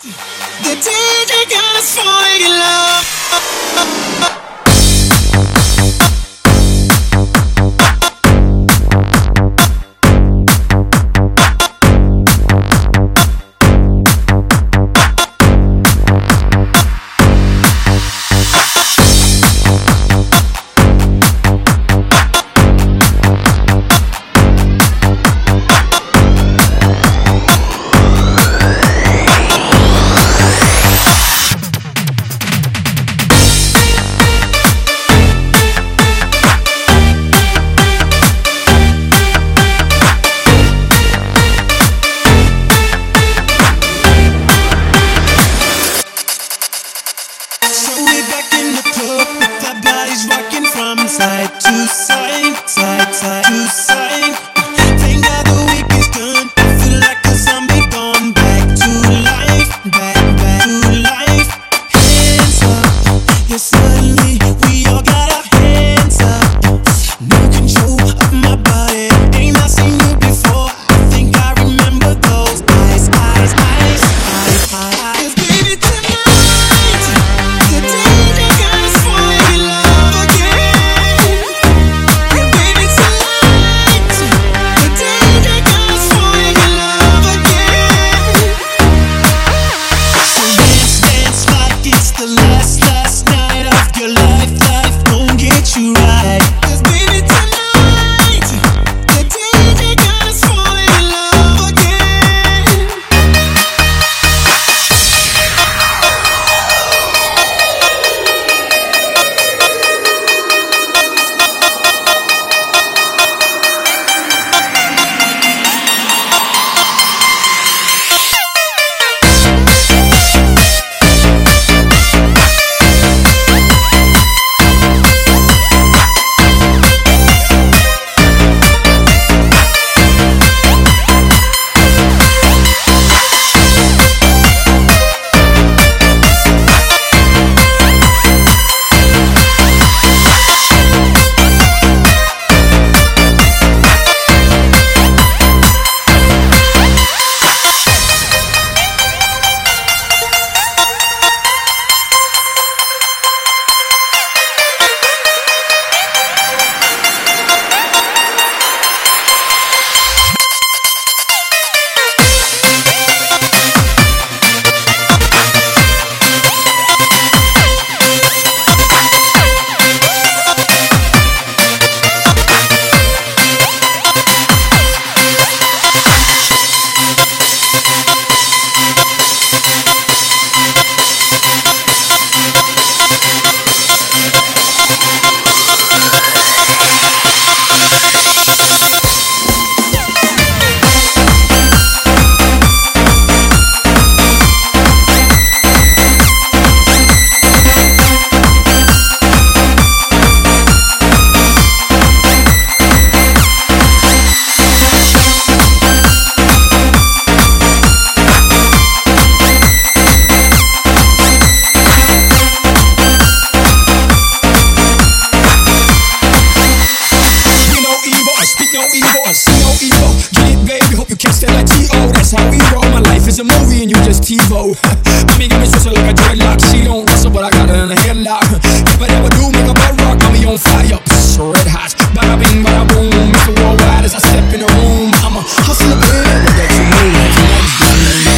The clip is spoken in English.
The DJ got us falling in love. Side to side, side to side. Thank God the week is done. I feel like a zombie gone back to life, back to life. Hands up, yeah, suddenly we all got our hands up. No control of my body, ain't I seen you before? I think I remember those eyes. 'Cause baby tonight, the DJ got us falling in love again. Last night of your life won't get you right. 'Cause baby tonight, the DJ got us falling in love again. How we roll, my life is a movie and you just TiVo. Mommy got me twisted like a dreadlock. She don't wrestle, but I got her in a headlock. If I ever do make a butt rock, I'll be on fire, red hot. Bada bing, bada boom, Mr. Worldwide as I step in the room. I'm a hustler, baby, that you move.